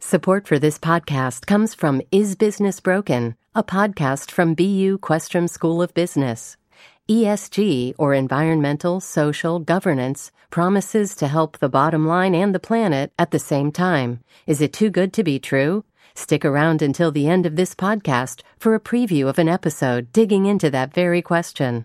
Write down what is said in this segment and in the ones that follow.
Support for this podcast comes from Is Business Broken, a podcast from BU Questrom School of Business. ESG, or environmental, social, governance, promises to help the bottom line and the planet at the same time. Is it too good to be true? Stick around until the end of this podcast for a preview of an episode digging into that very question.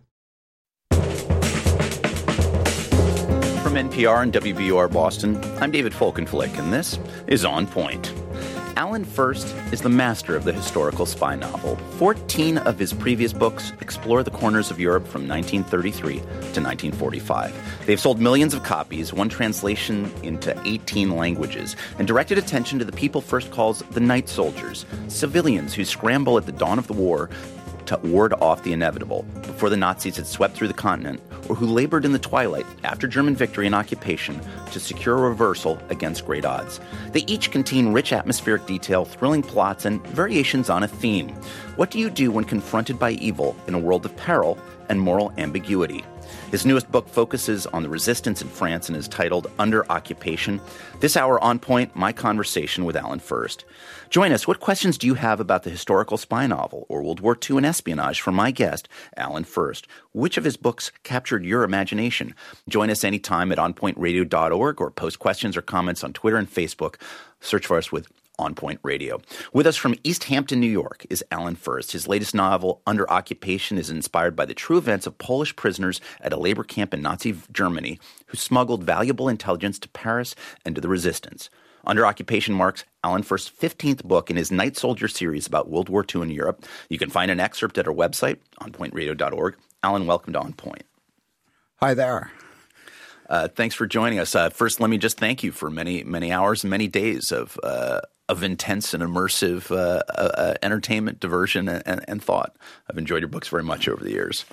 From NPR and WBUR Boston, I'm David Folkenflik, and this is On Point. Alan Furst is the master of the historical spy novel. 14 of his previous books explore the corners of Europe from 1933 to 1945. They've sold millions of copies, one translation into 18 languages, and directed attention to the people Furst calls the night soldiers, civilians who scramble at the dawn of the war to ward off the inevitable before the Nazis had swept through the continent, or who labored in the twilight after German victory and occupation to secure a reversal against great odds. They each contain rich atmospheric detail, thrilling plots, and variations on a theme. What do you do when confronted by evil in a world of peril and moral ambiguity? His newest book focuses on the resistance in France and is titled Under Occupation. This hour, On Point, my conversation with Alan Furst. Join us. What questions do you have about the historical spy novel or World War II and espionage from my guest, Alan Furst? Which of his books captured your imagination? Join us anytime at onpointradio.org or post questions or comments on Twitter and Facebook. Search for us with On Point Radio. With us from East Hampton, New York, is Alan Furst. His latest novel, Under Occupation, is inspired by the true events of Polish prisoners at a labor camp in Nazi Germany who smuggled valuable intelligence to Paris and to the resistance. Under Occupation marks Alan Furst's 15th book in his Night Soldier series about World War II in Europe. You can find an excerpt at our website, onpointradio.org. Alan, welcome to On Point. Hi there. Thanks for joining us. First, let me just thank you for many hours and many days of intense and immersive entertainment, diversion, and thought. I've enjoyed your books very much over the years.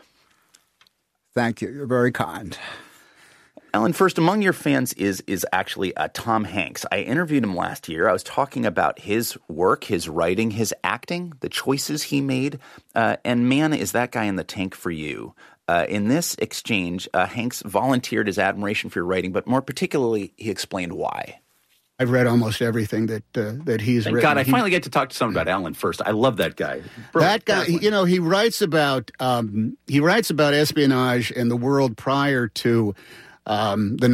Thank you. You're very kind. Alan, Furst, among your fans is actually Tom Hanks. I interviewed him last year. I was talking about his work, his writing, his acting, the choices he made, and man, is that guy in the tank for you. In this exchange, Hanks volunteered his admiration for your writing, but more particularly, he explained why. I've read almost everything that he's Thank written. God, I finally get to talk to someone about Alan Furst. I love that guy. That guy, he writes about espionage in the world prior to the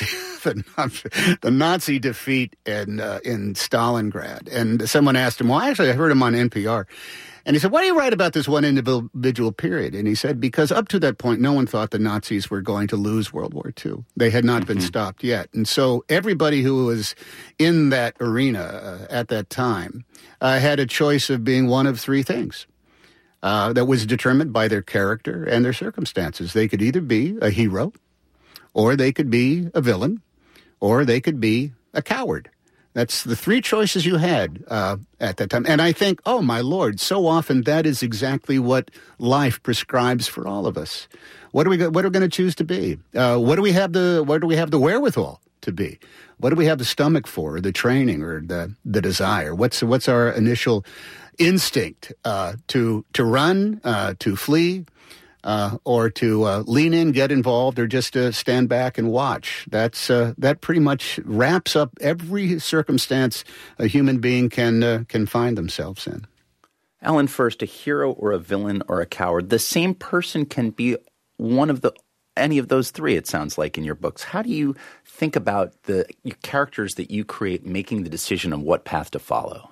Nazi defeat in Stalingrad. And someone asked him, well, actually, I heard him on NPR. And he said, why do you write about this one individual period? And he said, because up to that point, no one thought the Nazis were going to lose World War II. They had not been stopped yet. And so everybody who was in that arena at that time had a choice of being one of three things that was determined by their character and their circumstances. They could either be a hero, or they could be a villain, or they could be a coward. That's the three choices you had at that time. And I think, oh, my Lord, so often that is exactly what life prescribes for all of us. What are we going to choose to be? What do we have the wherewithal to be? What do we have the stomach for, or the training, or the desire? What's our initial instinct to run, to flee, or to lean in, get involved, or just stand back and watch? That pretty much wraps up every circumstance a human being can find themselves in. Alan Furst, a hero or a villain or a coward, the same person can be any of those three, it sounds like, in your books. How do you think about the characters that you create making the decision on what path to follow?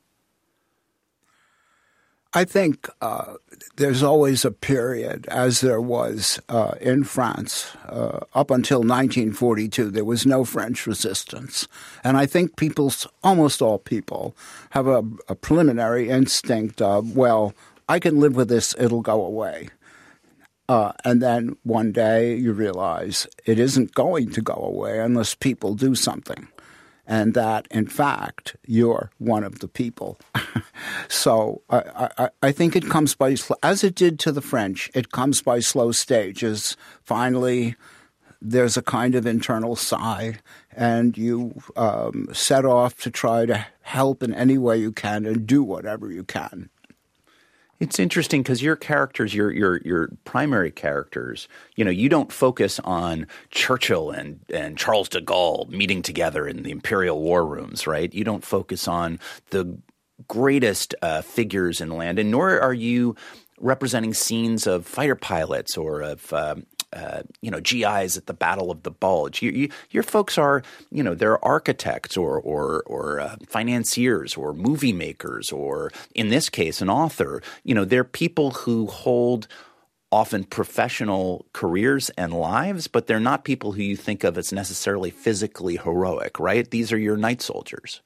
I think there's always a period, as there was in France, up until 1942, there was no French resistance. And I think almost all people, have a preliminary instinct of, well, I can live with this, it'll go away. And then one day you realize it isn't going to go away unless people do something. And that, in fact, you're one of the people. So I think it comes by, as it did to the French, it comes by slow stages. Finally, there's a kind of internal sigh, and you set off to try to help in any way you can and do whatever you can. It's interesting because your characters, your primary characters, you don't focus on Churchill and Charles de Gaulle meeting together in the imperial war rooms, right? You don't focus on the greatest figures in the land, and nor are you representing scenes of fighter pilots or of GIs at the Battle of the Bulge. Your folks are, they're architects or financiers or movie makers or, in this case, an author. They're people who hold often professional careers and lives, but they're not people who you think of as necessarily physically heroic, right? These are your night soldiers.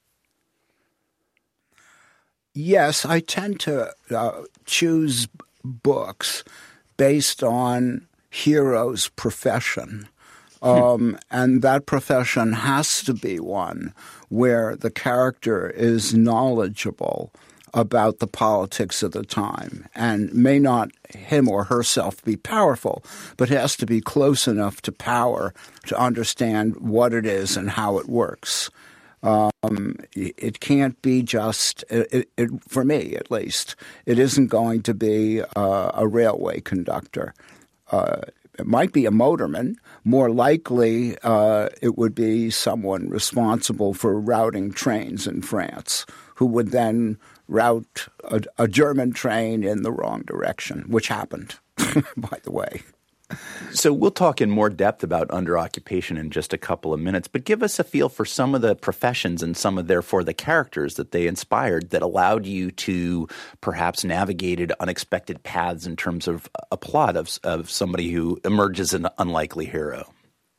Yes, I tend to choose books based on hero's profession. And that profession has to be one where the character is knowledgeable about the politics of the time and may not him or herself be powerful, but has to be close enough to power to understand what it is and how it works. It can't be just for me, at least, it isn't going to be a railway conductor. It might be a motorman. More likely, it would be someone responsible for routing trains in France who would then route a German train in the wrong direction, which happened, by the way. So we'll talk in more depth about Under Occupation in just a couple of minutes, but give us a feel for some of the professions and some of, therefore, the characters that they inspired that allowed you to perhaps navigate unexpected paths in terms of a plot of somebody who emerges an unlikely hero.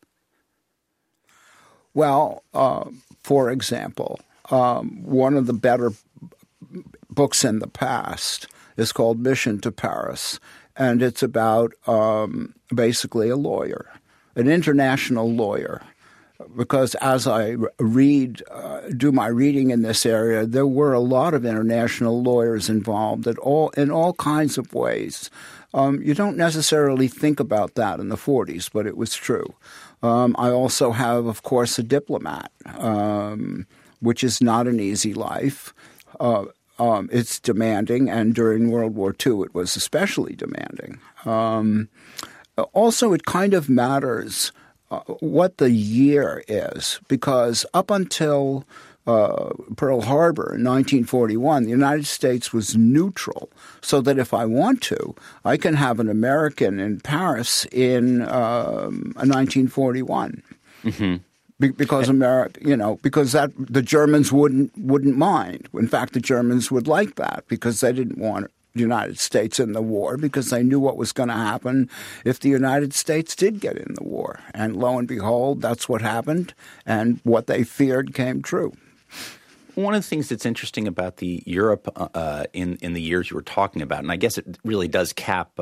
Well, for example, one of the better books in the past is called Mission to Paris. And it's about basically a lawyer, an international lawyer. Because as I do my reading in this area, there were a lot of international lawyers involved in all kinds of ways. You don't necessarily think about that in the 40s, but it was true. I also have, of course, a diplomat, which is not an easy life. It's demanding, and during World War II it was especially demanding. Also, it kind of matters what the year is, because up until Pearl Harbor in 1941, the United States was neutral, so that if I want to, I can have an American in Paris in 1941. Mm-hmm. Because because the Germans wouldn't mind. In fact, the Germans would like that because they didn't want the United States in the war, because they knew what was going to happen if the United States did get in the war. And lo and behold, that's what happened, and what they feared came true. One of the things that's interesting about the Europe in the years you were talking about, and I guess it really does cap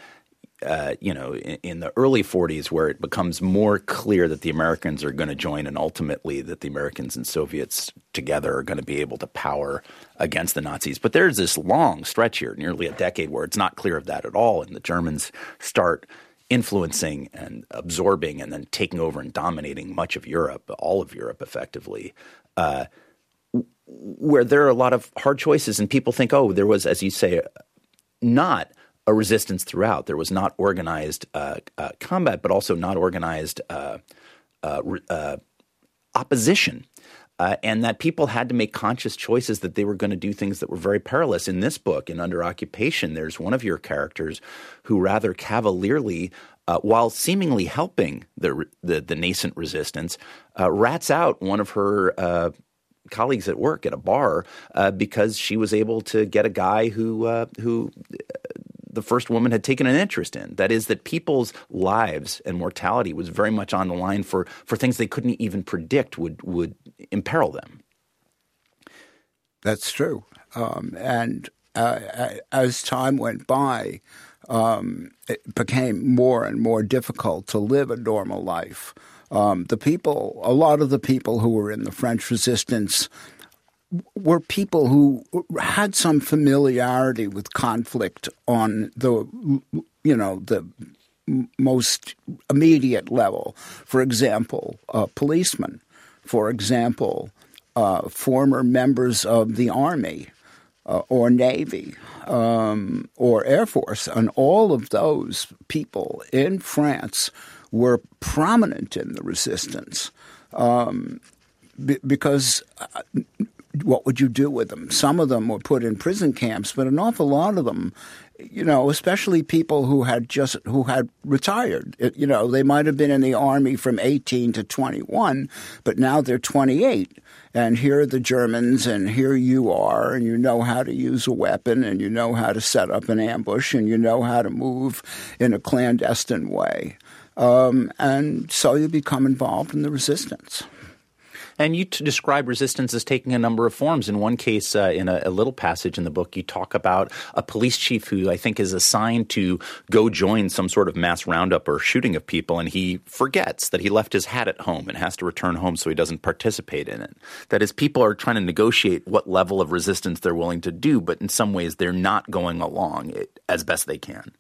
in the early 40s, where it becomes more clear that the Americans are going to join, and ultimately that the Americans and Soviets together are going to be able to power against the Nazis. But there's this long stretch here, nearly a decade, where it's not clear of that at all, and the Germans start influencing and absorbing and then taking over and dominating much of Europe, all of Europe effectively, where there are a lot of hard choices, and people think, there was, as you say, not a resistance throughout. There was not organized combat, but also not organized opposition, and that people had to make conscious choices that they were going to do things that were very perilous. In this book, in Under Occupation, there's one of your characters who rather cavalierly, while seemingly helping the nascent resistance, rats out one of her colleagues at work at a bar because she was able to get a guy who the first woman had taken an interest in. That is, that people's lives and mortality was very much on the line for things they couldn't even predict would imperil them. That's true. And as time went by, it became more and more difficult to live a normal life. A lot of the people who were in the French resistance were people who had some familiarity with conflict on the most immediate level. For example, policemen. For example, former members of the army. or Navy or Air Force. And all of those people in France were prominent in the resistance because what would you do with them? Some of them were put in prison camps, but an awful lot of them, especially people who had retired. They might have been in the army from 18 to 21, but now they're 28. And here are the Germans, and here you are, and you know how to use a weapon, and you know how to set up an ambush, and you know how to move in a clandestine way. And so you become involved in the resistance. And you describe resistance as taking a number of forms. In one case, in a little passage in the book, you talk about a police chief who I think is assigned to go join some sort of mass roundup or shooting of people, and he forgets that he left his hat at home and has to return home so he doesn't participate in it. That is, people are trying to negotiate what level of resistance they're willing to do, but in some ways they're not going along as best they can.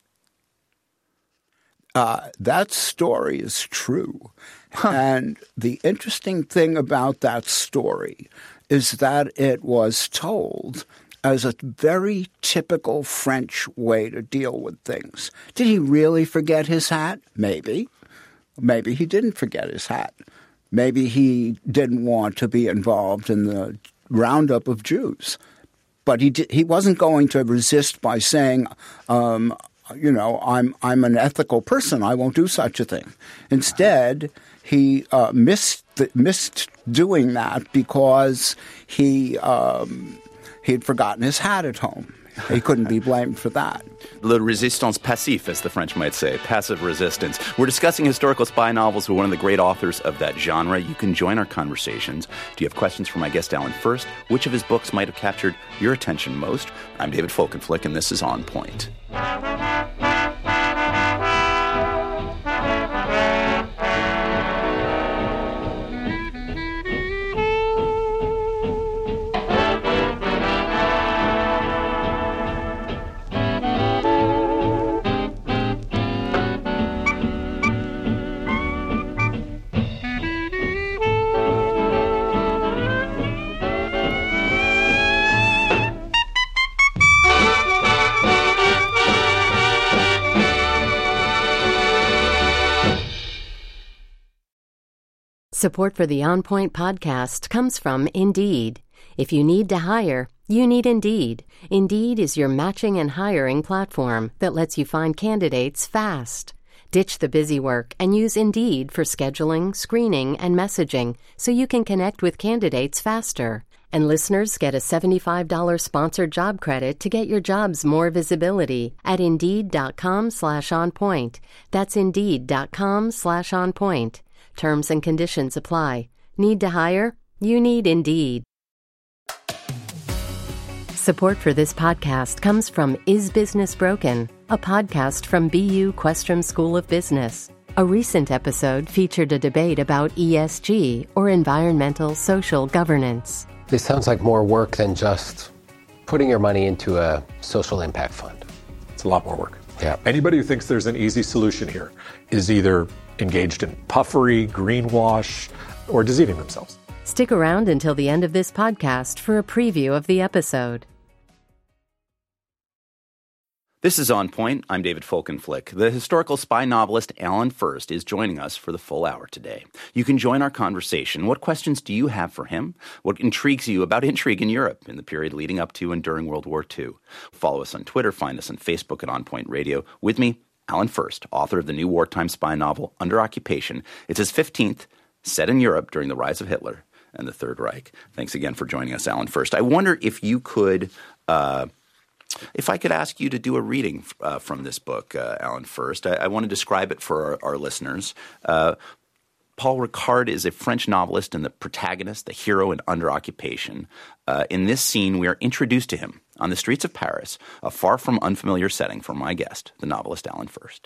That story is true. And the interesting thing about that story is that it was told as a very typical French way to deal with things. Did he really forget his hat? Maybe. Maybe he didn't forget his hat. Maybe he didn't want to be involved in the roundup of Jews. But he wasn't going to resist by saying, I'm an ethical person. I won't do such a thing. Instead, he missed doing that because he had forgotten his hat at home. He couldn't be blamed for that. Le résistance passive, as the French might say, passive resistance. We're discussing historical spy novels with one of the great authors of that genre. You can join our conversations. Do you have questions for my guest, Alan Furst? Which of his books might have captured your attention most? I'm David Folkenflik, and this is On Point. Support for the On Point podcast comes from Indeed. If you need to hire, you need Indeed. Indeed is your matching and hiring platform that lets you find candidates fast. Ditch the busy work and use Indeed for scheduling, screening, and messaging so you can connect with candidates faster. And listeners get a $75 sponsored job credit to get your jobs more visibility at Indeed.com/onpoint. That's Indeed.com/onpoint. Terms and conditions apply. Need to hire? You need Indeed. Support for this podcast comes from Is Business Broken, a podcast from BU Questrom School of Business. A recent episode featured a debate about ESG, or environmental social governance. This sounds like more work than just putting your money into a social impact fund. It's a lot more work. Yeah. Anybody who thinks there's an easy solution here is either engaged in puffery, greenwash, or deceiving themselves. Stick around until the end of this podcast for a preview of the episode. This is On Point. I'm David Folkenflik. The historical spy novelist Alan Furst is joining us for the full hour today. You can join our conversation. What questions do you have for him? What intrigues you about intrigue in Europe in the period leading up to and during World War II? Follow us on Twitter. Find us on Facebook at On Point Radio. With me, Alan Furst, author of the new wartime spy novel Under Occupation. It's his 15th, set in Europe during the rise of Hitler and the Third Reich. Thanks again for joining us, Alan Furst. I wonder if you could if I could ask you to do a reading from this book, Alan Furst. I want to describe it for our listeners. Paul Ricard is a French novelist and the protagonist, the hero in Under Occupation. In this scene, we are introduced to him on the streets of Paris, a far from unfamiliar setting for my guest, the novelist Alan Furst.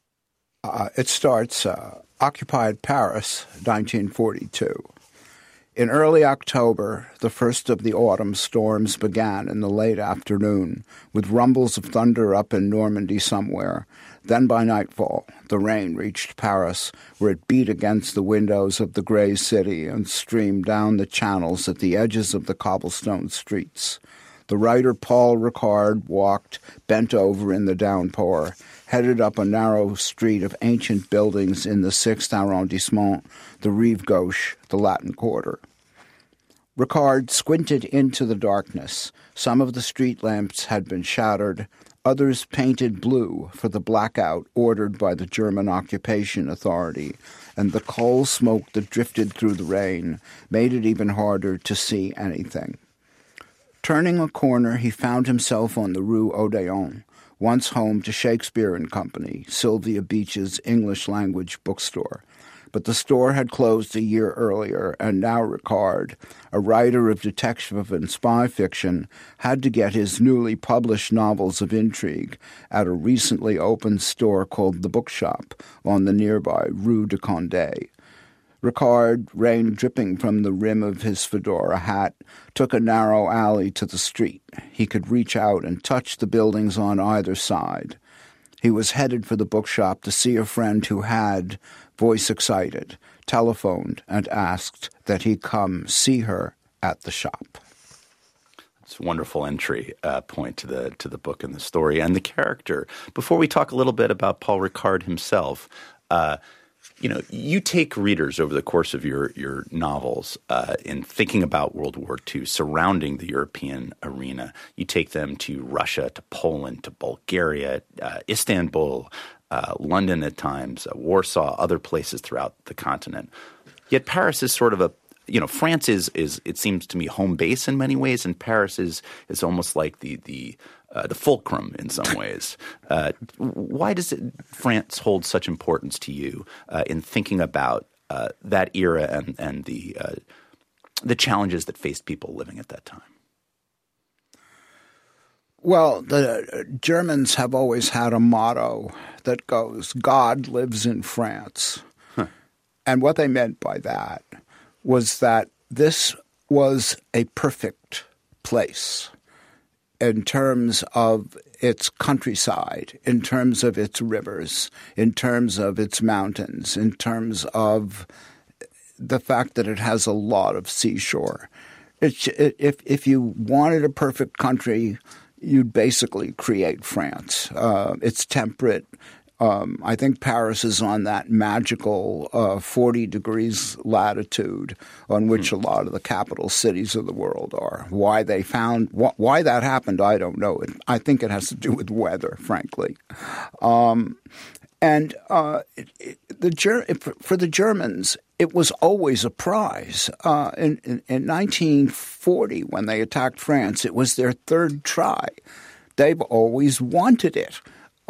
It starts occupied Paris, 1942. In early October, the first of the autumn storms began in the late afternoon, with rumbles of thunder up in Normandy somewhere. Then by nightfall, the rain reached Paris, where it beat against the windows of the gray city and streamed down the channels at the edges of the cobblestone streets. The writer Paul Ricard walked, bent over in the downpour, headed up a narrow street of ancient buildings in the 6th arrondissement, the Rive Gauche, the Latin Quarter. Ricard squinted into the darkness. Some of the street lamps had been shattered, others painted blue for the blackout ordered by the German occupation authority, and the coal smoke that drifted through the rain made it even harder to see anything. Turning a corner, he found himself on the Rue Odéon, once home to Shakespeare and Company, Sylvia Beach's English-language bookstore. But the store had closed a year earlier, and now Ricard, a writer of detective and spy fiction, had to get his newly published novels of intrigue at a recently opened store called The Bookshop on the nearby Rue de Condé. Ricard, rain dripping from the rim of his fedora hat, took a narrow alley to the street. He could reach out and touch the buildings on either side. He was headed for the bookshop to see a friend who had, voice excited, telephoned and asked that he come see her at the shop. It's a wonderful entry point to the book and the story and the character. Before we talk a little bit about Paul Ricard himself, you take readers over the course of your novels in thinking about World War II surrounding the European arena. You take them to Russia, to Poland, to Bulgaria, Istanbul, London at times, Warsaw, other places throughout the continent. Yet Paris is sort of France is it seems to me home base in many ways, and Paris is almost like the fulcrum in some ways. Why does France hold such importance to you in thinking about that era and the challenges that faced people living at that time? Well, the Germans have always had a motto that goes, "God lives in France." Huh. And what they meant by that was that this was a perfect place in terms of its countryside, in terms of its rivers, in terms of its mountains, in terms of the fact that it has a lot of seashore. If you wanted a perfect country, you'd basically create France. It's temperate. I think Paris is on that magical 40 degrees latitude on which a lot of the capital cities of the world are. Why that happened, I don't know. I think it has to do with weather, frankly. For the Germans, it was always a prize. In 1940, when they attacked France, it was their third try. They've always wanted it.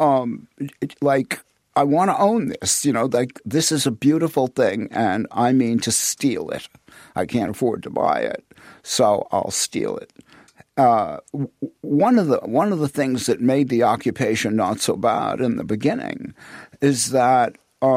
I want to own this, this is a beautiful thing and I mean to steal it. I can't afford to buy it, so I'll steal it. One of the things that made the occupation not so bad in the beginning is that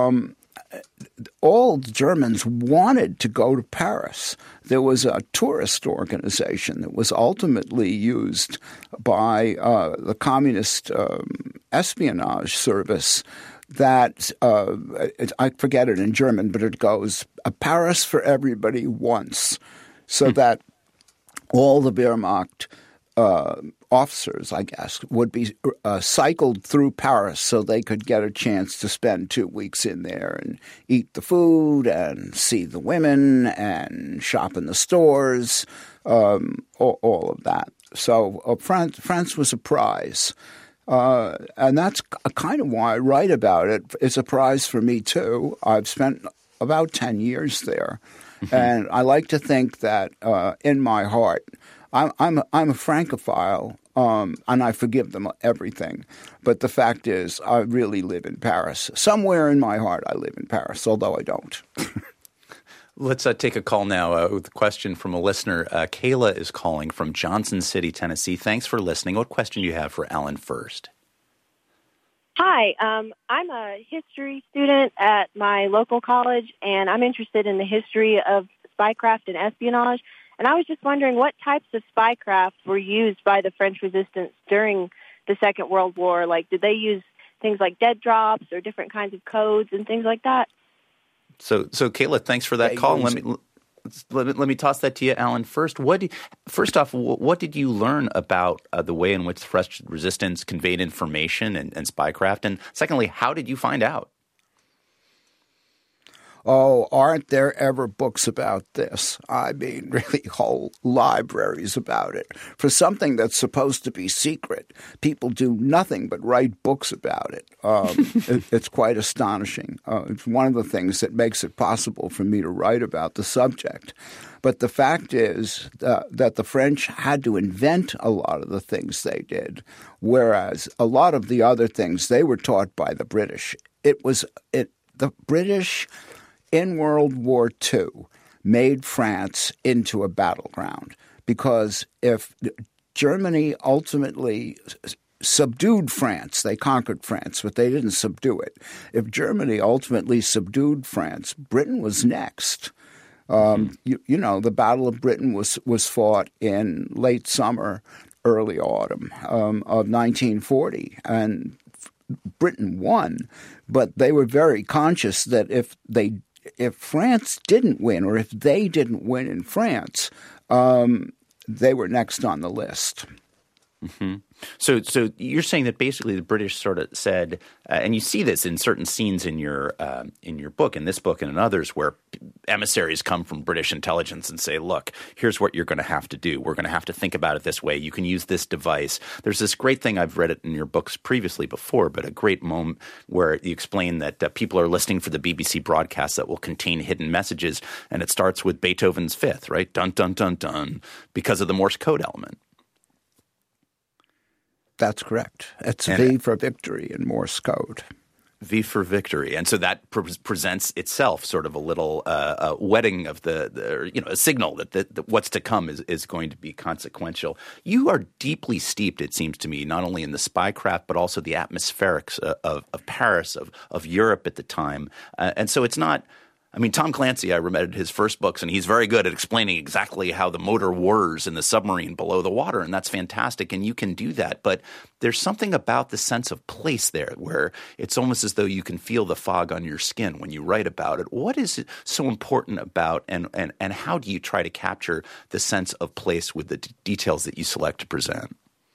all Germans wanted to go to Paris. There was a tourist organization that was ultimately used by the communist espionage service that I forget it in German, but it goes, "A Paris for everybody once," so that all the Wehrmacht officers, I guess, would be cycled through Paris so they could get a chance to spend 2 weeks in there and eat the food and see the women and shop in the stores, all of that. So France was a prize. And that's kind of why I write about it. It's a prize for me, too. I've spent about 10 years there. And I like to think that in my heart, I'm a Francophile, and I forgive them everything. But the fact is, I really live in Paris. Somewhere in my heart, I live in Paris, although I don't. Let's take a call now with a question from a listener. Kayla is calling from Johnson City, Tennessee. Thanks for listening. What question do you have for Alan Furst? Hi, I'm a history student at my local college, and I'm interested in the history of spycraft and espionage. And I was just wondering what types of spycraft were used by the French resistance during the Second World War. Like, did they use things like dead drops or different kinds of codes and things like that? So Kayla, thanks for that call. Let me toss that to you, Alan. First off, what did you learn about the way in which the French resistance conveyed information and spycraft? And secondly, how did you find out? Oh, aren't there ever books about this? I mean, really whole libraries about it. For something that's supposed to be secret, people do nothing but write books about it. It's quite astonishing. It's one of the things that makes it possible for me to write about the subject. But the fact is that the French had to invent a lot of the things they did, whereas a lot of the other things they were taught by the British. The British in World War II made France into a battleground, because if Germany ultimately subdued France, they conquered France, but they didn't subdue it. If Germany ultimately subdued France, Britain was next. The Battle of Britain was fought in late summer, early autumn of 1940, and Britain won. But they were very conscious that if France didn't win, or if they didn't win in France, they were next on the list. Mm-hmm. So you're saying that basically the British sort of said, and you see this in certain scenes in your book, in this book and in others, where emissaries come from British intelligence and say, look, here's what you're going to have to do. We're going to have to think about it this way. You can use this device. There's this great thing, I've read it in your books previously before, but a great moment where you explain that people are listening for the BBC broadcast that will contain hidden messages, and it starts with Beethoven's Fifth, right? Dun, dun, dun, dun, because of the Morse code element. That's correct. It's V for victory in Morse code. V for victory. And so that presents itself sort of a little wedding of a signal that what's to come is going to be consequential. You are deeply steeped, it seems to me, not only in the spycraft, but also the atmospherics of Paris, of Europe at the time. And so it's not – I mean, Tom Clancy, I read his first books, and he's very good at explaining exactly how the motor whirs in the submarine below the water, and that's fantastic, and you can do that. But there's something about the sense of place there where it's almost as though you can feel the fog on your skin when you write about it. What is it so important about, and how do you try to capture the sense of place with the details that you select to present?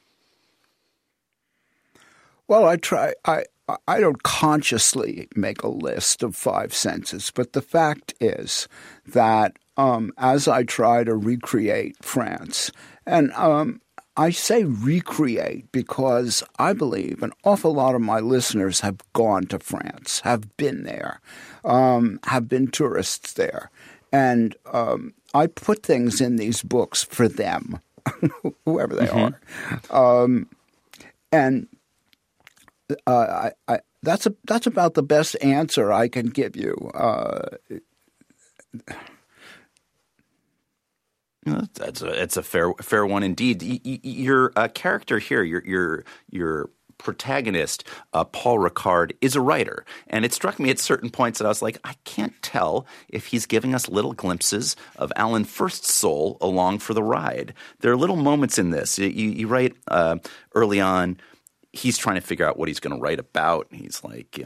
Well, I don't consciously make a list of 5 senses, but the fact is that as I try to recreate France, and I say recreate because I believe an awful lot of my listeners have gone to France, have been there, have been tourists there. And I put things in these books for them, whoever they are. And that's about the best answer I can give you. It's a fair one indeed. Your character here, your protagonist, Paul Ricard, is a writer, and it struck me at certain points that I was like, I can't tell if he's giving us little glimpses of Alan First's soul along for the ride. There are little moments in this. You write early on. He's trying to figure out what he's going to write about. He's like,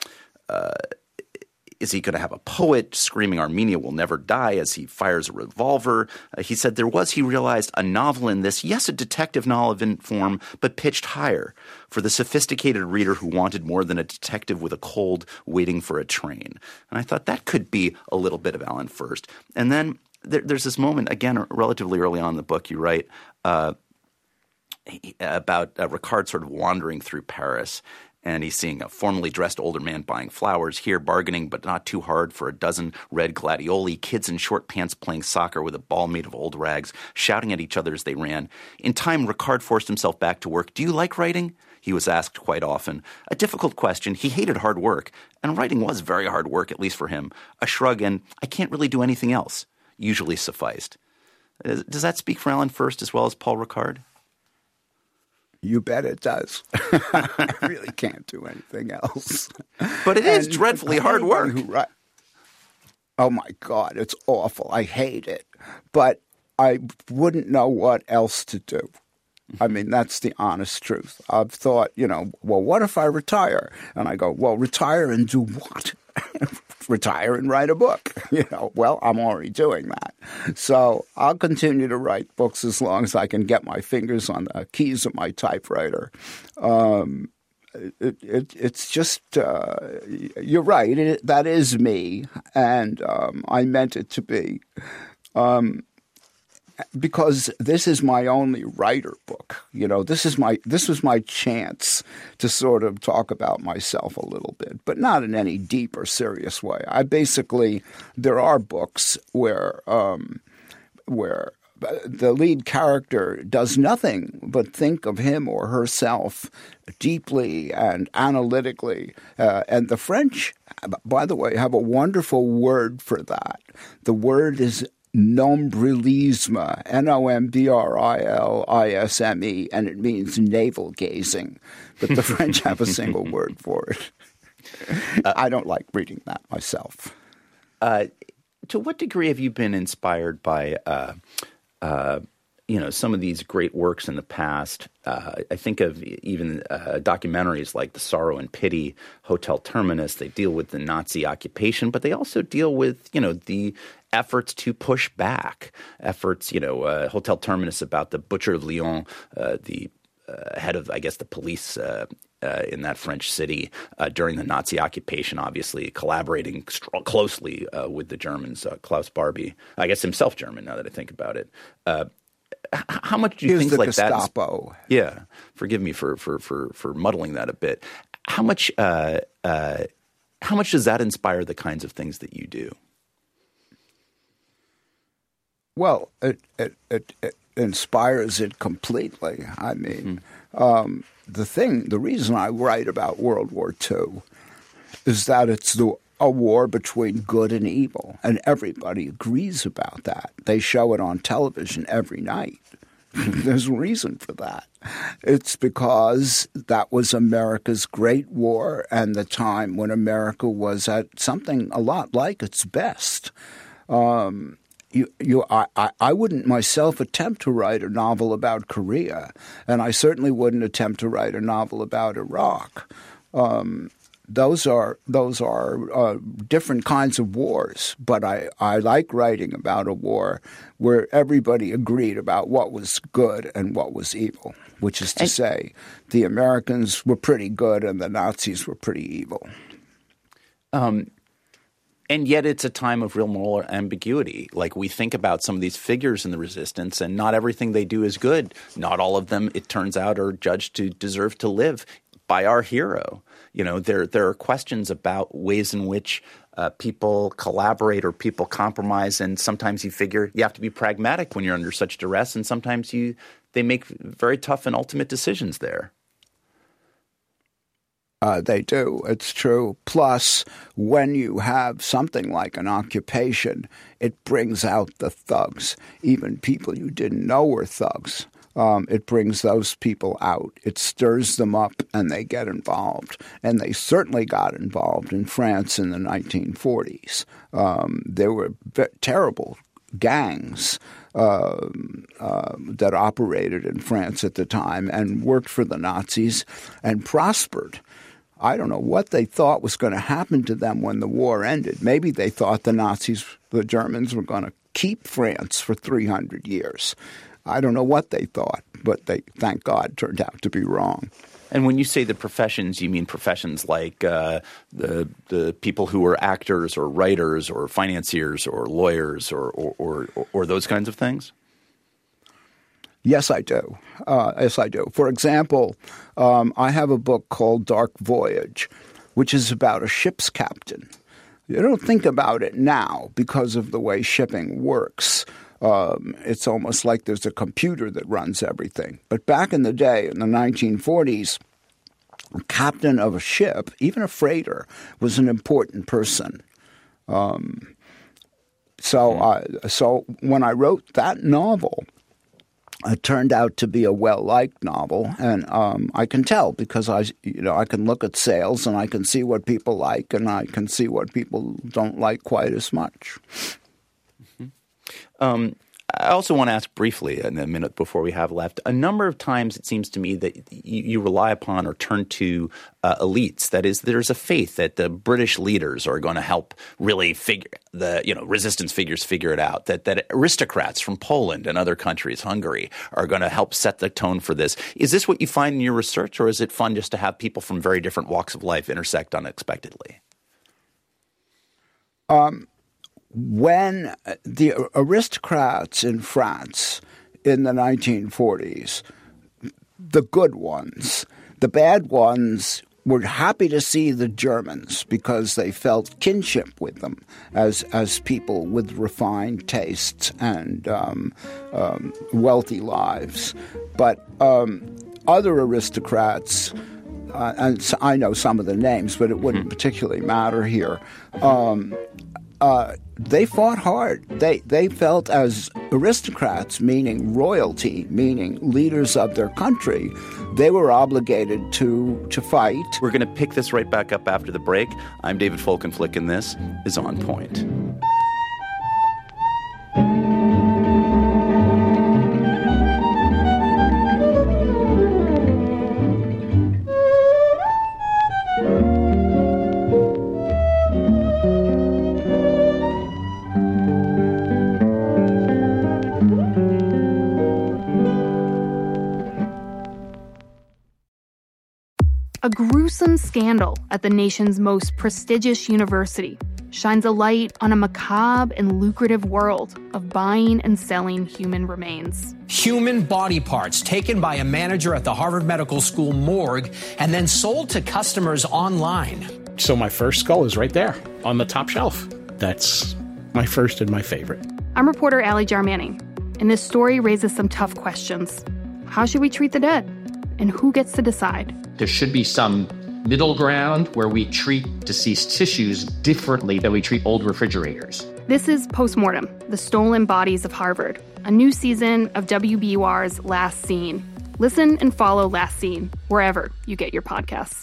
is he going to have a poet screaming Armenia will never die as he fires a revolver? He said he realized, a novel in this, yes, a detective novel in form, but pitched higher for the sophisticated reader who wanted more than a detective with a cold waiting for a train. And I thought that could be a little bit of Alan First. And then there's this moment, again, relatively early on in the book, you write about Ricard sort of wandering through Paris, and he's seeing a formally dressed older man buying flowers, here bargaining but not too hard for a dozen red gladioli, kids in short pants playing soccer with a ball made of old rags, shouting at each other as they ran. In time, Ricard forced himself back to work. Do you like writing? He was asked quite often. A difficult question. He hated hard work, and writing was very hard work, at least for him. A shrug and, I can't really do anything else, usually sufficed. Does that speak for Alan First as well as Paul Ricard? You bet it does. I really can't do anything else. But it is dreadfully hard work. Oh, my God, it's awful. I hate it. But I wouldn't know what else to do. I mean, that's the honest truth. I've thought, well, what if I retire? And I go, well, retire and do what? Retire and write a book. Well, I'm already doing that. So I'll continue to write books as long as I can get my fingers on the keys of my typewriter. It's just, you're right, that is me, and I meant it to be. Because this is my only writer book. This was my chance to sort of talk about myself a little bit, but not in any deep or serious way. There are books where the lead character does nothing but think of him or herself deeply and analytically. And the French, by the way, have a wonderful word for that. The word is nombrilisme, Nombrilisme, and it means navel gazing. But the French have a single word for it. I don't like reading that myself. To what degree have you been inspired by some of these great works in the past? I think of even documentaries like The Sorrow and Pity, Hotel Terminus. They deal with the Nazi occupation, but they also deal with, the efforts to push back. Hotel Terminus about the Butcher of Lyon, the head of, I guess, the police in that French city during the Nazi occupation, obviously collaborating closely with the Germans, Klaus Barbie. I guess himself German, now that I think about it. How much do you think like that? Gestapo. Yeah, forgive me for muddling that a bit. How much does that inspire the kinds of things that you do? Well, it inspires it completely. I mean, the reason I write about World War II is that it's a war between good and evil, and everybody agrees about that. They show it on television every night. There's a reason for that. It's because that was America's great war and the time when America was at something a lot like its best. I wouldn't myself attempt to write a novel about Korea, and I certainly wouldn't attempt to write a novel about Iraq. Those are different kinds of wars, but I like writing about a war where everybody agreed about what was good and what was evil, which is to say the Americans were pretty good and the Nazis were pretty evil. And yet it's a time of real moral ambiguity. Like, we think about some of these figures in the resistance, and not everything they do is good. Not all of them, it turns out, are judged to deserve to live by our hero. There are questions about ways in which people collaborate or people compromise, and sometimes you figure you have to be pragmatic when you're under such duress, and sometimes they make very tough and ultimate decisions there. They do. It's true. Plus, when you have something like an occupation, it brings out the thugs, even people you didn't know were thugs. It brings those people out. It stirs them up, and they get involved. And they certainly got involved in France in the 1940s. There were terrible gangs that operated in France at the time and worked for the Nazis and prospered. I don't know what they thought was going to happen to them when the war ended. Maybe they thought the Germans were going to keep France for 300 years. I don't know what they thought, but they, thank God, turned out to be wrong. And when you say the professions, you mean professions like the people who are actors or writers or financiers or lawyers or those kinds of things? Yes, I do. For example, I have a book called Dark Voyage, which is about a ship's captain. You don't think about it now because of the way shipping works. It's almost like there's a computer that runs everything. But back in the day, in the 1940s, a captain of a ship, even a freighter, was an important person. So when I wrote that novel, it turned out to be a well-liked novel, and I can tell because I can look at sales and I can see what people like and I can see what people don't like quite as much. Mm-hmm. I also want to ask briefly, in the minute before we have left, a number of times it seems to me that you rely upon or turn to elites. That is, there's a faith that the British leaders are going to help really resistance figures figure it out, that aristocrats from Poland and other countries, Hungary, are going to help set the tone for this. Is this what you find in your research, or is it fun just to have people from very different walks of life intersect unexpectedly? When the aristocrats in France in the 1940s, the good ones, the bad ones were happy to see the Germans because they felt kinship with them as people with refined tastes and wealthy lives. But other aristocrats, and I know some of the names, but it wouldn't particularly matter here, they fought hard. They felt as aristocrats, meaning royalty, meaning leaders of their country, they were obligated to fight. We're going to pick this right back up after the break. I'm David Folkenflik, and this is On Point. A gruesome scandal at the nation's most prestigious university shines a light on a macabre and lucrative world of buying and selling human remains. Human body parts taken by a manager at the Harvard Medical School morgue and then sold to customers online. So my first skull is right there on the top shelf. That's my first and my favorite. I'm reporter Allie Jarmanning, and this story raises some tough questions. How should we treat the dead? And who gets to decide? There should be some middle ground where we treat deceased tissues differently than we treat old refrigerators. This is Postmortem, the Stolen Bodies of Harvard, a new season of WBUR's Last Scene. Listen and follow Last Scene wherever you get your podcasts.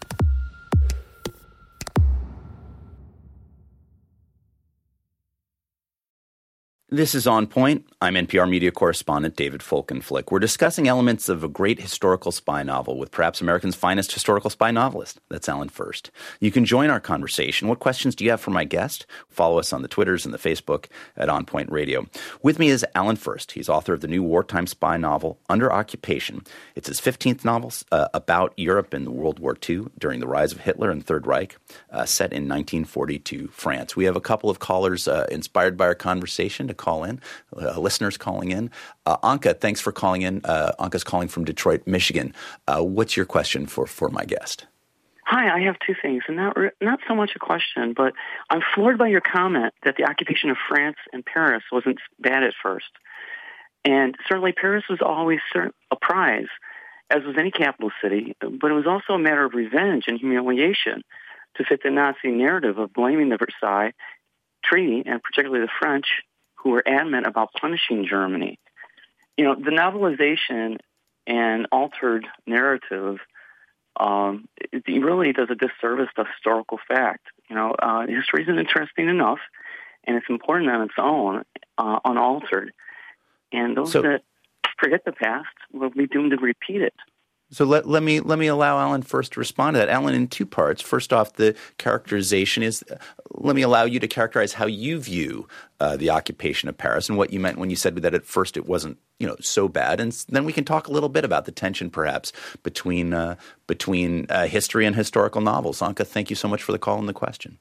This is On Point. I'm NPR media correspondent David Folkenflik. We're discussing elements of a great historical spy novel with perhaps America's finest historical spy novelist. That's Alan Furst. You can join our conversation. What questions do you have for my guest? Follow us on the Twitters and the Facebook at On Point Radio. With me is Alan Furst. He's author of the new wartime spy novel, Under Occupation. It's his 15th novel about Europe in World War II during the rise of Hitler and the Third Reich, set in 1942 France. We have a couple of callers inspired by our conversation to call in, listeners calling in. Anka, thanks for calling in. Anka's calling from Detroit, Michigan. What's your question for my guest? Hi, I have two things, and not so much a question, but I'm floored by your comment that the occupation of France and Paris wasn't bad at first. And certainly Paris was always a prize, as was any capital city, but it was also a matter of revenge and humiliation to fit the Nazi narrative of blaming the Versailles Treaty, and particularly the French, who were adamant about punishing Germany. You know, the novelization and altered narrative it really does a disservice to historical fact. You know, history isn't interesting enough, and it's important on its own, unaltered. And those that forget the past will be doomed to repeat it. So let me allow Alan first to respond to that. Alan, in two parts. First off, the characterization is let me allow you to characterize how you view the occupation of Paris and what you meant when you said that at first it wasn't so bad, and then we can talk a little bit about the tension perhaps between history and historical novels. Anka, thank you so much for the call and the question.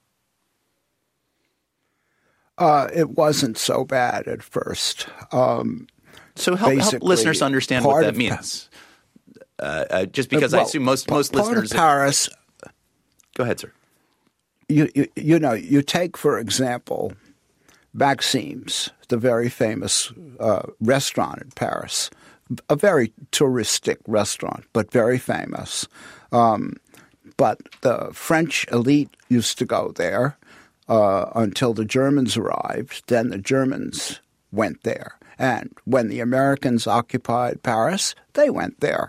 It wasn't so bad at first. So help listeners understand what that means. Just because I assume most listeners of Paris. Go ahead, sir. You take, for example, Maxim's, the very famous restaurant in Paris, a very touristic restaurant, but very famous. But the French elite used to go there until the Germans arrived. Then the Germans went there. And when the Americans occupied Paris, they went there.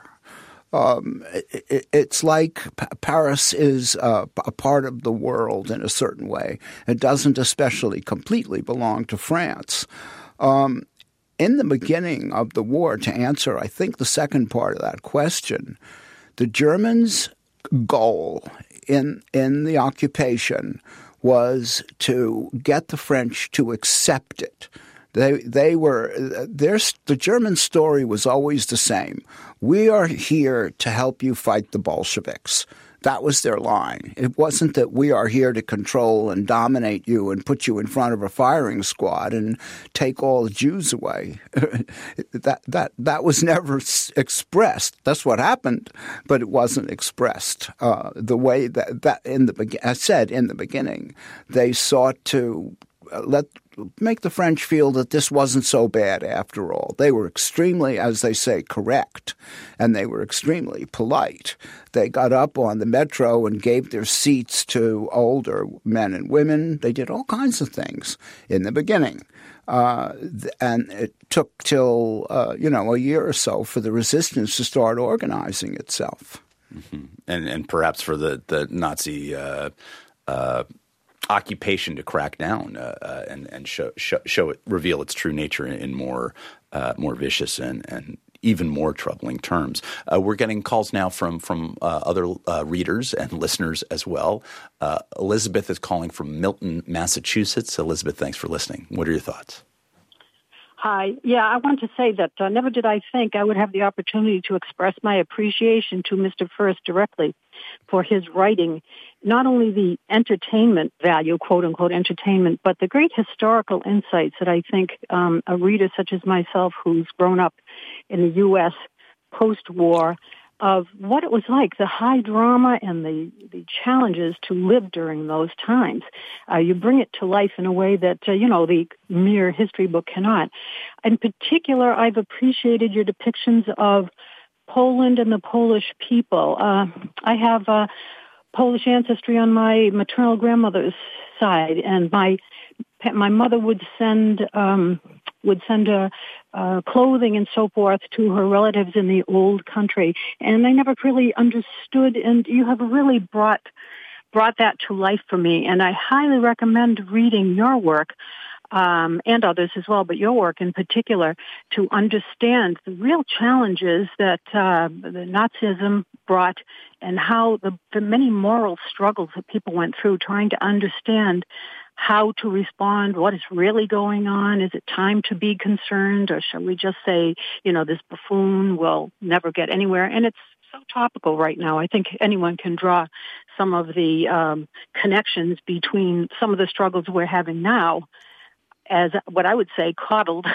It's like Paris is a part of the world in a certain way. It doesn't especially completely belong to France. In the beginning of the war, to answer, I think, the second part of that question, the Germans' goal in the occupation was to get the French to accept it. The German story was always the same. We are here to help you fight the Bolsheviks. That was their line. It wasn't that we are here to control and dominate you and put you in front of a firing squad and take all the Jews away. That was never expressed. That's what happened, but it wasn't expressed the way that I said in the beginning. They sought to make the French feel that this wasn't so bad after all. They were extremely, as they say, correct, and they were extremely polite. They got up on the metro and gave their seats to older men and women. They did all kinds of things in the beginning. And it took till, a year or so for the resistance to start organizing itself. Mm-hmm. And perhaps for the Nazi occupation to crack down and show it, reveal its true nature in more vicious and even more troubling terms. We're getting calls now from other readers and listeners as well. Elizabeth is calling from Milton, Massachusetts. Elizabeth, thanks for listening. What are your thoughts? Hi. Yeah, I want to say that never did I think I would have the opportunity to express my appreciation to Mr. First directly for his writing, not only the entertainment value, quote-unquote entertainment, but the great historical insights that I think a reader such as myself who's grown up in the U.S. post-war of what it was like, the high drama and the challenges to live during those times. You bring it to life in a way that, the mere history book cannot. In particular, I've appreciated your depictions of Poland and the Polish people. I have Polish ancestry on my maternal grandmother's side, and my mother would send clothing and so forth to her relatives in the old country, and I never really understood. And you have really brought that to life for me, and I highly recommend reading your work. And others as well, but your work in particular, to understand the real challenges that the Nazism brought and how the many moral struggles that people went through trying to understand how to respond, what is really going on, is it time to be concerned, or shall we just say, this buffoon will never get anywhere? And it's so topical right now. I think anyone can draw some of the connections between some of the struggles we're having now as what I would say coddled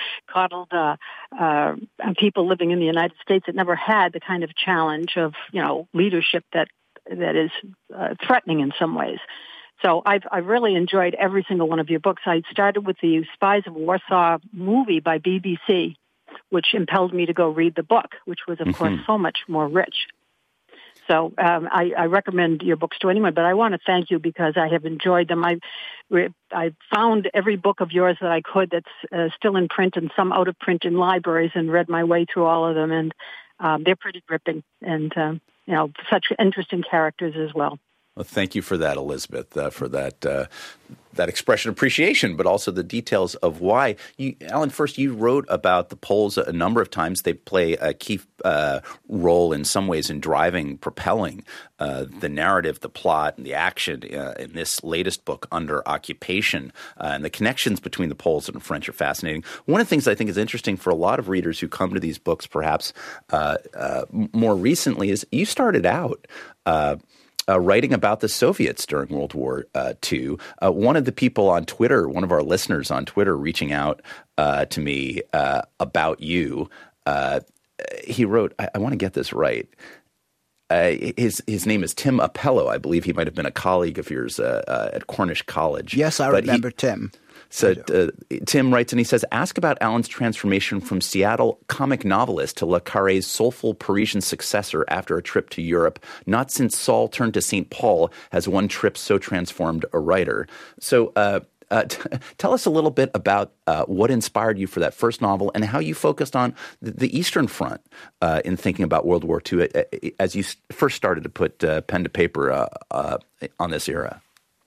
people living in the United States that never had the kind of challenge of, leadership that is threatening in some ways. So I've really enjoyed every single one of your books. I started with the Spies of Warsaw movie by BBC, which impelled me to go read the book, which was, of course, so much more rich. So I recommend your books to anyone, but I want to thank you because I have enjoyed them. I found every book of yours that I could that's still in print and some out of print in libraries and read my way through all of them, and they're pretty gripping and, such interesting characters as well. Well, thank you for that, Elizabeth, for that expression of appreciation, but also the details of why. Alan, first, you wrote about the Poles a number of times. They play a key role in some ways in propelling the narrative, the plot, and the action in this latest book, Under Occupation. And the connections between the Poles and the French are fascinating. One of the things I think is interesting for a lot of readers who come to these books perhaps more recently is you started out writing about the Soviets during World War II. One of the people on Twitter, one of our listeners on Twitter reaching out to me about you, he wrote, I want to get this right. His name is Tim Appello. I believe he might have been a colleague of yours at Cornish College. Yes, I remember Tim. So Tim writes, and he says, ask about Alan's transformation from Seattle comic novelist to Le Carré's soulful Parisian successor after a trip to Europe. Not since Saul turned to St. Paul has one trip so transformed a writer. So tell us a little bit about what inspired you for that first novel and how you focused on the Eastern Front in thinking about World War II as you first started to put pen to paper on this era.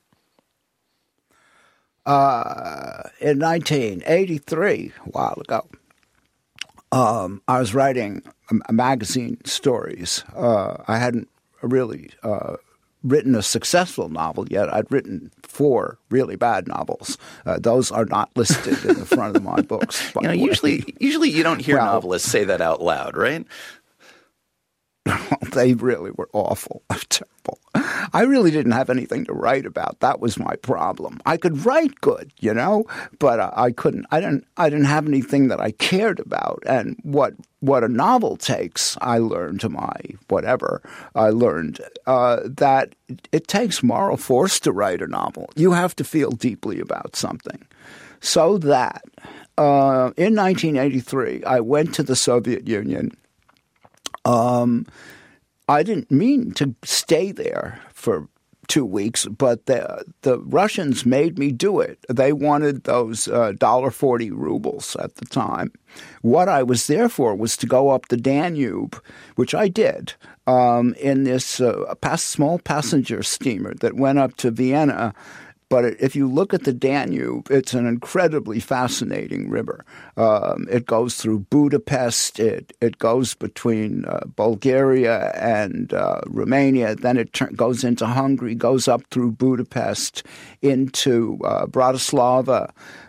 In 1983, a while ago, I was writing magazine stories. I hadn't really written a successful novel yet. I'd written 4 really bad novels. Those are not listed in the front of my books. Usually you don't hear novelists say that out loud, right? They really were awful, terrible. I really didn't have anything to write about. That was my problem. I could write good, but I couldn't. I didn't have anything that I cared about. And what a novel takes, I learned to my whatever. I learned that it takes moral force to write a novel. You have to feel deeply about something. So that in 1983, I went to the Soviet Union. I didn't mean to stay there for 2 weeks, but the Russians made me do it. They wanted those $1.40 rubles at the time. What I was there for was to go up the Danube, which I did, in this small passenger steamer that went up to Vienna. But if you look at the Danube, it's an incredibly fascinating river. It goes through Budapest. It goes between Bulgaria and Romania. Then it goes into Hungary, goes up through Budapest into Bratislava,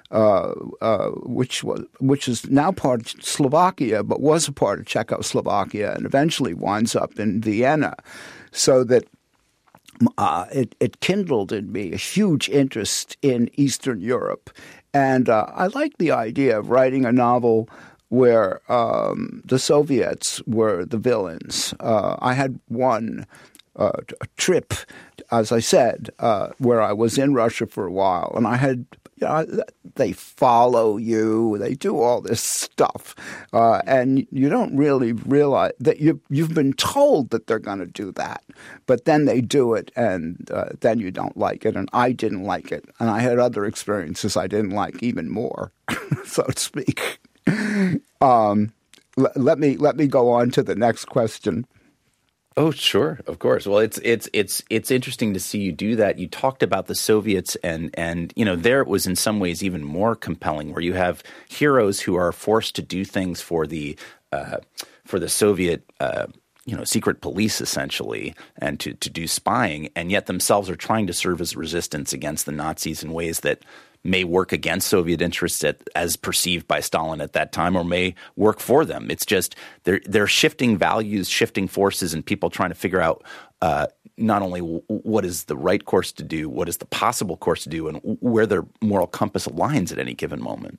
which is now part of Slovakia, but was a part of Czechoslovakia, and eventually winds up in Vienna. So that it kindled in me a huge interest in Eastern Europe. And I liked the idea of writing a novel where the Soviets were the villains. I had one trip, as I said, where I was in Russia for a while, and I had they follow you, they do all this stuff, and you don't really realize that you've been told that they're going to do that, but then they do it, and then you don't like it, and I didn't like it, and I had other experiences I didn't like even more, so to speak. Let me go on to the next question. Oh, sure, of course. Well, it's interesting to see you do that. You talked about the Soviets, and there it was in some ways even more compelling, where you have heroes who are forced to do things for the Soviet secret police essentially, and to do spying, and yet themselves are trying to serve as resistance against the Nazis in ways that may work against Soviet interests as perceived by Stalin at that time, or may work for them. It's just they're shifting values, shifting forces, and people trying to figure out not only what is the right course to do, what is the possible course to do, and where their moral compass aligns at any given moment.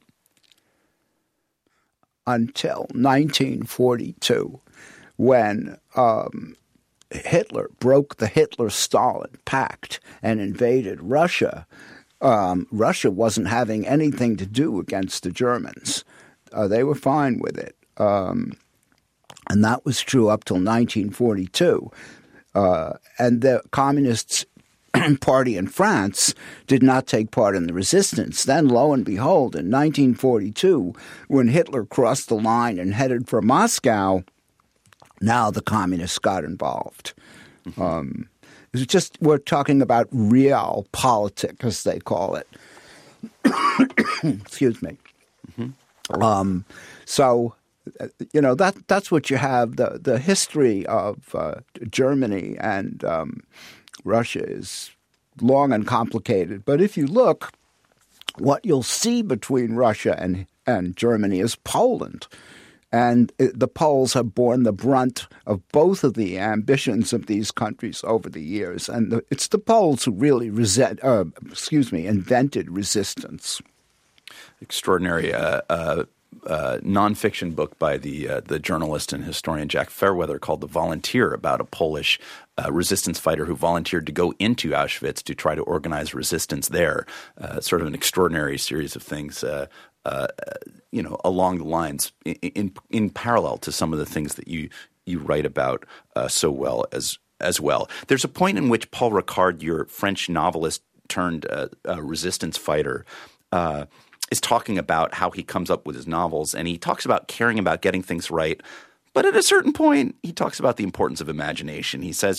Until 1942, when Hitler broke the Hitler-Stalin pact and invaded Russia, Russia wasn't having anything to do against the Germans. They were fine with it. And that was true up till 1942. And the Communist Party in France did not take part in the resistance. Then, lo and behold, in 1942, when Hitler crossed the line and headed for Moscow, now the communists got involved. It's just, we're talking about realpolitik, as they call it. Excuse me. Mm-hmm. So, that's what you have. The history of Germany and Russia is long and complicated. But if you look, what you'll see between Russia and Germany is Poland. And the Poles have borne the brunt of both of the ambitions of these countries over the years. And it's the Poles who really invented resistance. Extraordinary nonfiction book by the journalist and historian Jack Fairweather called The Volunteer, about a Polish resistance fighter who volunteered to go into Auschwitz to try to organize resistance there. Sort of an extraordinary series of things along the lines in parallel to some of the things that you write about so well as well. There's a point in which Paul Ricard, your French novelist, turned resistance fighter, is talking about how he comes up with his novels, and he talks about caring about getting things right. But at a certain point, he talks about the importance of imagination. He says,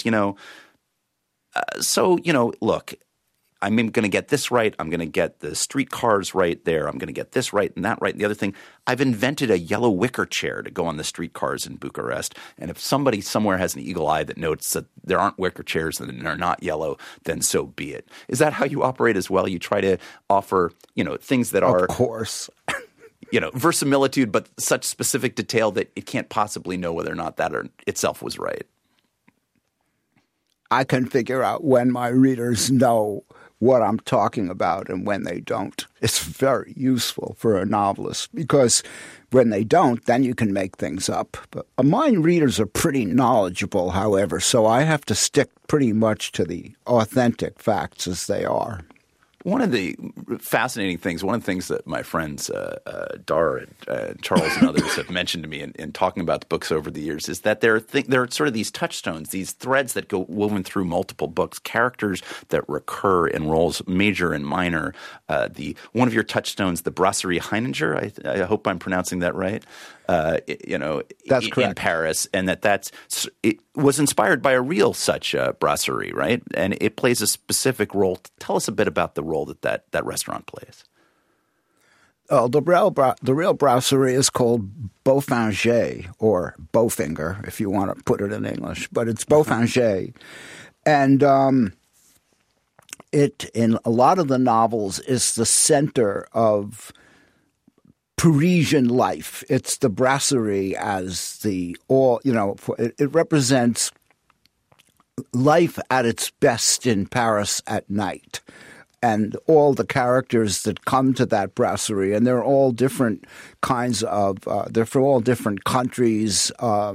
look, I'm going to get this right. I'm going to get the streetcars right there. I'm going to get this right and that right. And the other thing, I've invented a yellow wicker chair to go on the streetcars in Bucharest. And if somebody somewhere has an eagle eye that notes that there aren't wicker chairs and they're not yellow, then so be it. Is that how you operate as well? You try to offer, things that are – Of course. Verisimilitude, but such specific detail that it can't possibly know whether or not that itself was right. I can figure out when my readers know what I'm talking about and when they don't. It's very useful for a novelist because when they don't, then you can make things up. But my readers are pretty knowledgeable, however, so I have to stick pretty much to the authentic facts as they are. One of the fascinating things, one of the things that my friends Dar and Charles and others have mentioned to me in talking about the books over the years is that there are sort of these touchstones, these threads that go woven through multiple books, characters that recur in roles major and minor. One of your touchstones, the Brasserie Heininger, I hope I'm pronouncing that right. That's correct. In Paris, and it was inspired by a real such brasserie, right? And it plays a specific role. Tell us a bit about the role that restaurant plays. The real brasserie is called Bofinger, or Bowfinger, if you want to put it in English, but it's Bofinger. And it, in a lot of the novels, is the center of Parisian life. It's the brasserie as it represents life at its best in Paris at night. And all the characters that come to that brasserie, and they're all different kinds of, they're from all different countries.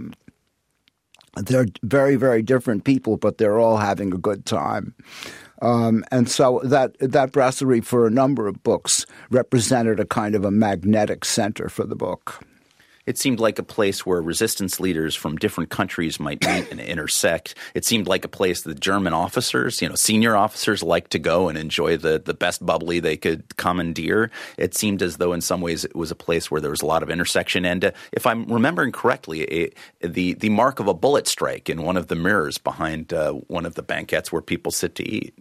They're very, very different people, but they're all having a good time. And so that brasserie for a number of books represented a kind of a magnetic center for the book. It seemed like a place where resistance leaders from different countries might meet and intersect. It seemed like a place that German officers, senior officers, liked to go and enjoy the best bubbly they could commandeer. It seemed as though in some ways it was a place where there was a lot of intersection. And if I'm remembering correctly, the mark of a bullet strike in one of the mirrors behind one of the banquettes where people sit to eat.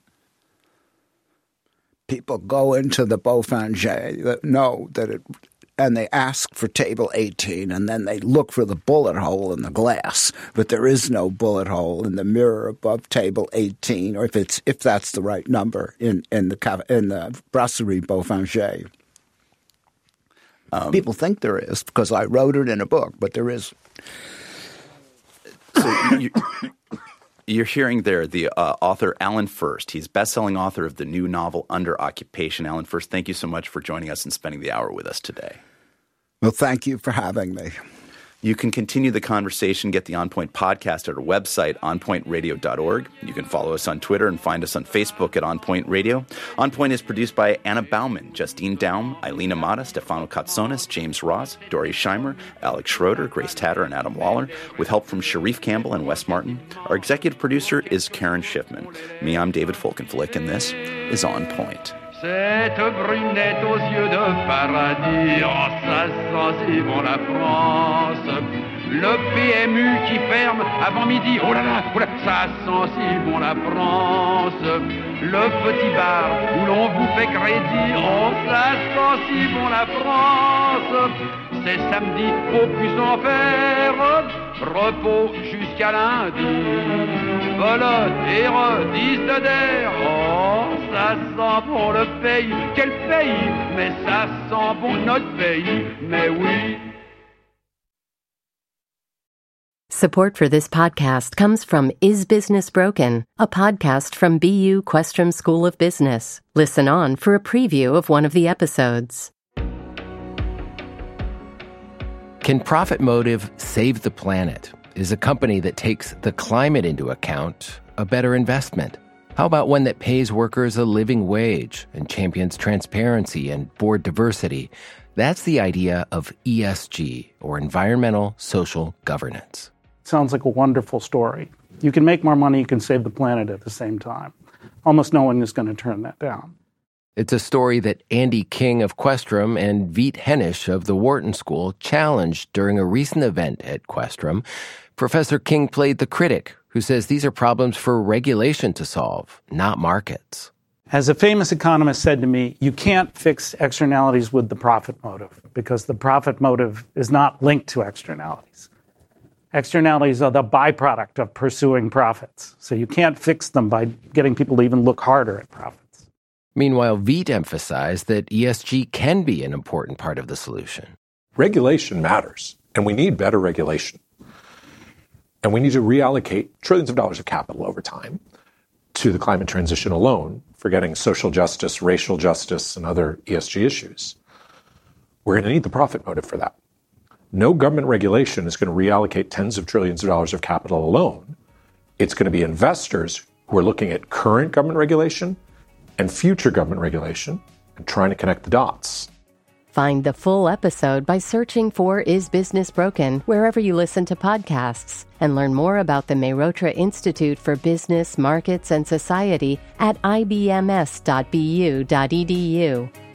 People go into the Bofinger that know that it – and they ask for table 18, and then they look for the bullet hole in the glass. But there is no bullet hole in the mirror above table 18, or if that's the right number in the Brasserie Bofinger. People think there is because I wrote it in a book, but there is. So you're hearing there the author Alan Furst. He's best-selling author of the new novel Under Occupation. Alan Furst, thank you so much for joining us and spending the hour with us today. Well, thank you for having me. You can continue the conversation, get the On Point podcast at our website, onpointradio.org. You can follow us on Twitter and find us on Facebook at On Point Radio. On Point is produced by Anna Bauman, Justine Daum, Eileen Amata, Stefano Katsonis, James Ross, Dory Scheimer, Alex Schroeder, Grace Tatter, and Adam Waller, with help from Sharif Campbell and Wes Martin. Our executive producer is Karen Schiffman. Me, I'm David Folkenflik, and this is On Point. Cette brunette aux yeux de paradis, oh ça sent si bon la France. Le PMU qui ferme avant midi, oh là là, ça sent si bon la France. Le petit bar où l'on vous fait crédit, oh ça sent si bon la France. C'est samedi, faut plus en faire, repos jusqu'à lundi. Volotte et redise de der, oh ça sent bon le pays, quel pays, mais ça sent bon notre pays, mais oui. Support for this podcast comes from Is Business Broken, a podcast from BU Questrom School of Business. Listen on for a preview of one of the episodes. Can Profit Motive save the planet? Is a company that takes the climate into account a better investment? How about one that pays workers a living wage and champions transparency and board diversity? That's the idea of ESG, or environmental social governance. Sounds like a wonderful story. You can make more money, you can save the planet at the same time. almost no one is going to turn that down. It's a story that Andy King of Questrom and Veet Hennish of the Wharton School challenged during a recent event at Questrom. Professor King played the critic who says these are problems for regulation to solve, not markets. As a famous economist said to me, you can't fix externalities with the profit motive because the profit motive is not linked to externalities. Externalities are the byproduct of pursuing profits. So you can't fix them by getting people to even look harder at profits. Meanwhile, Veet emphasized that ESG can be an important part of the solution. Regulation matters, and we need better regulation. And we need to reallocate trillions of dollars of capital over time to the climate transition alone, forgetting social justice, racial justice, and other ESG issues. We're going to need the profit motive for that. No government regulation is going to reallocate tens of trillions of dollars of capital alone. It's going to be investors who are looking at current government regulation and future government regulation and trying to connect the dots. Find the full episode by searching for Is Business Broken wherever you listen to podcasts, and learn more about the Mehrotra Institute for Business, Markets, and Society at ibms.bu.edu.